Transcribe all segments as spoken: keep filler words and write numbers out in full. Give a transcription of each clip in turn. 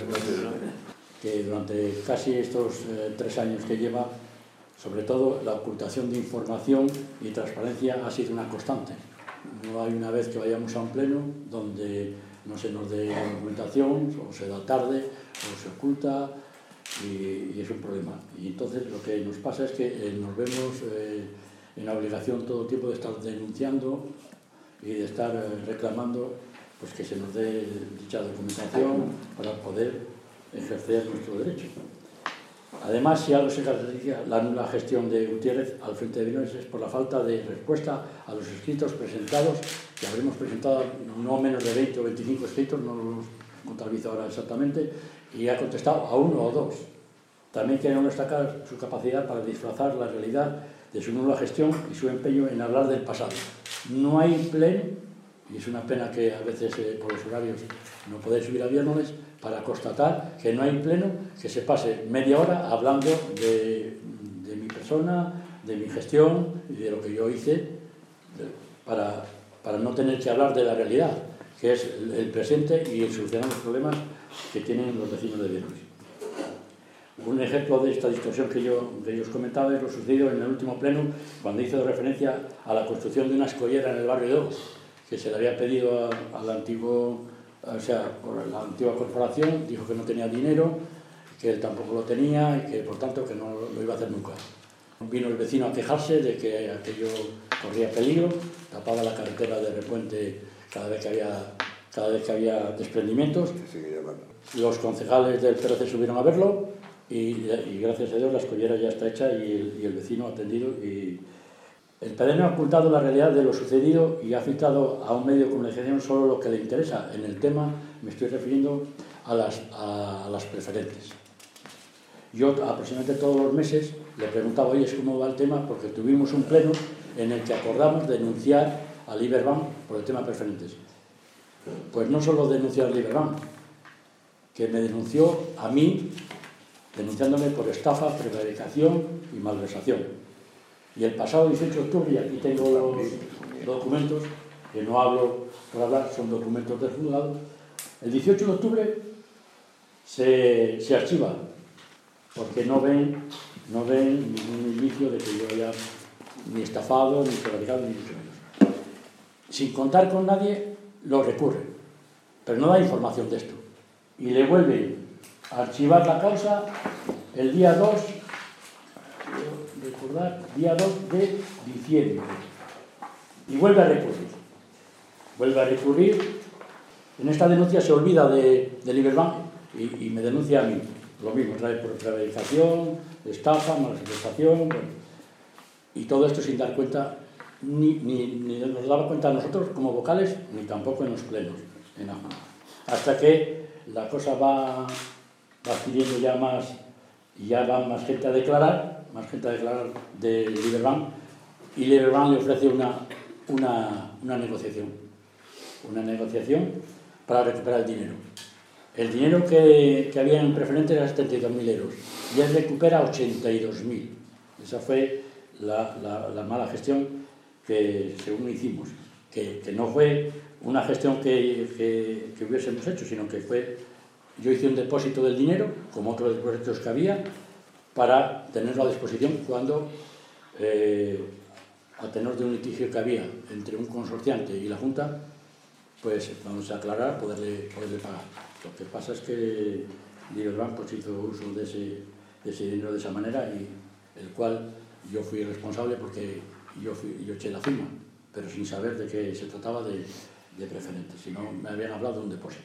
que durante casi estos eh, tres años que lleva, sobre todo la ocultación de información y transparencia ha sido una constante. No hay una vez que vayamos a un pleno donde no se nos dé documentación, o se da tarde, o se oculta, y, y es un problema. Y entonces lo que nos pasa es que eh, nos vemos eh, en la obligación todo el tiempo de estar denunciando y de estar eh, reclamando pues, que se nos dé dicha documentación para poder ejercer nuestro derecho. Además, si algo se caracteriza la nula gestión de Gutiérrez al frente de Vinones es por la falta de respuesta a los escritos presentados, que habremos presentado no menos de veinte o veinticinco escritos, no los contabilizo ahora exactamente, y ha contestado a uno o dos. También queremos destacar su capacidad para disfrazar la realidad de su nula gestión y su empeño en hablar del pasado. No hay pleno, y es una pena que a veces eh, por los horarios no podéis subir a viernes, para constatar que no hay pleno que se pase media hora hablando de, de mi persona, de mi gestión y de lo que yo hice, de, para, para no tener que hablar de la realidad, que es el, el presente y el solucionar los problemas que tienen los vecinos de Viernes. Un ejemplo de esta distorsión que yo, que yo os comentaba es lo sucedido en el último pleno, cuando hizo referencia a la construcción de una escollera en el barrio de Oz, que se le había pedido al antiguo, o sea, por la antigua corporación, dijo que no tenía dinero, que él tampoco lo tenía y que por tanto que no lo iba a hacer nunca. Vino el vecino a quejarse de que aquello corría peligro, tapaba la carretera de Repuente cada vez que había, cada vez que había desprendimientos. Los concejales del P R C subieron a verlo y, y gracias a Dios la escollera ya está hecha y el, y el vecino ha atendido. Y el Pedreno ha ocultado la realidad de lo sucedido y ha citado a un medio de comunicación solo lo que le interesa. En el tema me estoy refiriendo a las, a, a las preferentes. Yo aproximadamente todos los meses le preguntaba, oye, ¿cómo va el tema? Porque tuvimos un pleno en el que acordamos denunciar al Iberbank por el tema preferentes. Pues no solo denunciar al Iberbank, que me denunció a mí, denunciándome por estafa, prevaricación y malversación. Y el pasado dieciocho de octubre, y aquí tengo los documentos, que no hablo por hablar, son documentos del juzgado, el dieciocho de octubre se, se archiva, porque no ven, no ven ningún indicio de que yo haya ni estafado, ni prevaricado, ni mucho menos. Sin contar con nadie, lo recurren, pero no da información de esto. Y le vuelven a archivar la causa el día dos, recordar, día dos de diciembre. Y vuelve a recurrir. Vuelve a recurrir. En esta denuncia se olvida de, de Iberbank y, y me denuncia a mí. Lo mismo, trae por prevaricación, estafa, malversación, bueno. Y todo esto sin dar cuenta, ni, ni, ni nos daba cuenta a nosotros como vocales, ni tampoco en los plenos, en la Junta. Hasta que la cosa va, va adquiriendo ya más, y ya va más gente a declarar, más gente a declarar de Iberbank, y Iberbank le ofrece una, una, una negociación, una negociación para recuperar el dinero. El dinero que, que había en preferente era setenta y dos mil euros, y él recupera ochenta y dos mil. Esa fue la, la, la mala gestión que, según hicimos, que, que no fue una gestión que, que, que hubiésemos hecho, sino que fue, yo hice un depósito del dinero, como otros depósitos que había, para tenerlo a disposición cuando, eh, a tenor de un litigio que había entre un consorciante y la Junta, pues vamos a aclarar, poderle, poderle pagar. Lo que pasa es que Iberbank pues, hizo uso de ese, de ese dinero de esa manera, y el cual yo fui responsable porque yo, fui, yo eché la firma, pero sin saber de qué se trataba de, de preferentes, si no me habían hablado de un depósito.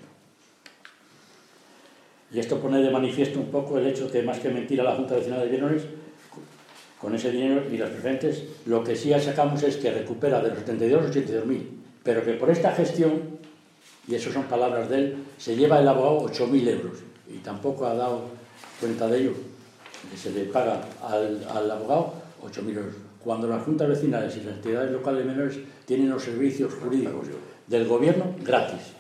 Y esto pone de manifiesto un poco el hecho que más que mentir a la Junta Vecinal de Viernes, con ese dinero y las preferentes, lo que sí sacamos es que recupera de los setenta y dos los ochenta y dos mil, pero que por esta gestión, y eso son palabras de él, se lleva el abogado ocho mil euros, y tampoco ha dado cuenta de ello, que se le paga al, al abogado ocho mil euros, cuando las juntas vecinales y las entidades locales menores tienen los servicios jurídicos del gobierno gratis.